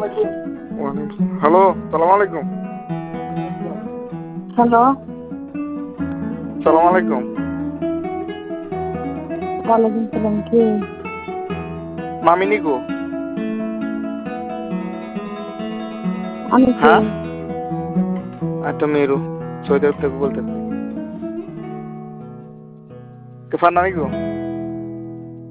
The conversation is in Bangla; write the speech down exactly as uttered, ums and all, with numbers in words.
হ্যালো, সালাম আলাইকুম। হ্যালো, সালাম আলাইকুম। ওয়ালাইকুম সালাম। কে? মামিনি গো। আমি কে? হ্যাঁ, আমি তো মেরু সৌদি আরব থেকে বলতেছি। কে ফান্নানি গো?